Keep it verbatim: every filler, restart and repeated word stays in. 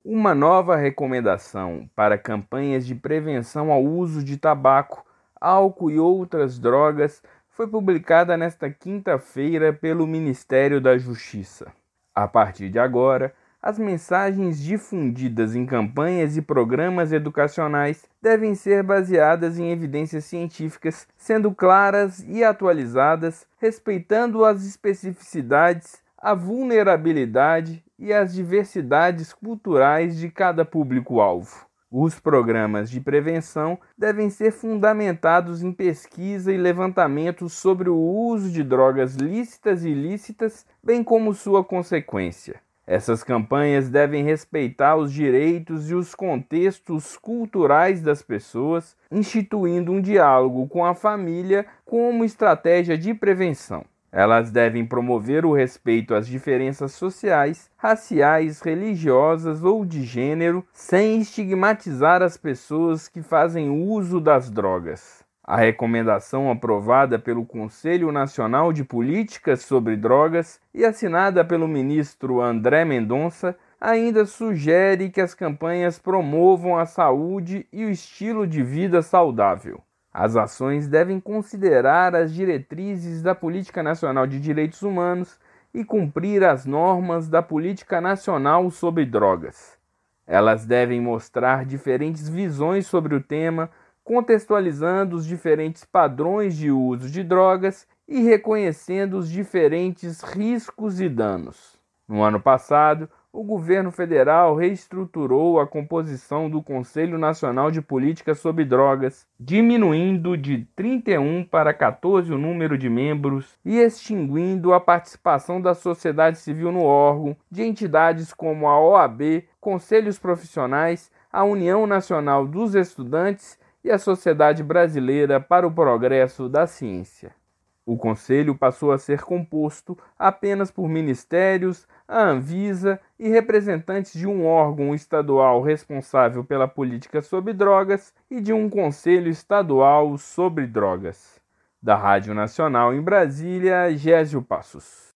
Uma nova recomendação para campanhas de prevenção ao uso de tabaco, álcool e outras drogas foi publicada nesta quinta-feira pelo Ministério da Justiça. A partir de agora, as mensagens difundidas em campanhas e programas educacionais devem ser baseadas em evidências científicas, sendo claras e atualizadas, respeitando as especificidades, a vulnerabilidade e as diversidades culturais de cada público-alvo. Os programas de prevenção devem ser fundamentados em pesquisa e levantamentos sobre o uso de drogas lícitas e ilícitas, bem como sua consequência. Essas campanhas devem respeitar os direitos e os contextos culturais das pessoas, instituindo um diálogo com a família como estratégia de prevenção. Elas devem promover o respeito às diferenças sociais, raciais, religiosas ou de gênero, sem estigmatizar as pessoas que fazem uso das drogas. A recomendação aprovada pelo Conselho Nacional de Políticas sobre Drogas e assinada pelo ministro André Mendonça ainda sugere que as campanhas promovam a saúde e o estilo de vida saudável. As ações devem considerar as diretrizes da Política Nacional de Direitos Humanos e cumprir as normas da Política Nacional sobre Drogas. Elas devem mostrar diferentes visões sobre o tema, contextualizando os diferentes padrões de uso de drogas e reconhecendo os diferentes riscos e danos. No ano passado, o governo federal reestruturou a composição do Conselho Nacional de Políticas sobre Drogas, diminuindo de trinta e um para quatorze o número de membros e extinguindo a participação da sociedade civil no órgão, de entidades como a O A B, conselhos profissionais, a União Nacional dos Estudantes e a Sociedade Brasileira para o Progresso da Ciência. O Conselho passou a ser composto apenas por ministérios, a Anvisa e representantes de um órgão estadual responsável pela política sobre drogas e de um Conselho Estadual sobre Drogas. Da Rádio Nacional em Brasília, Gésio Passos.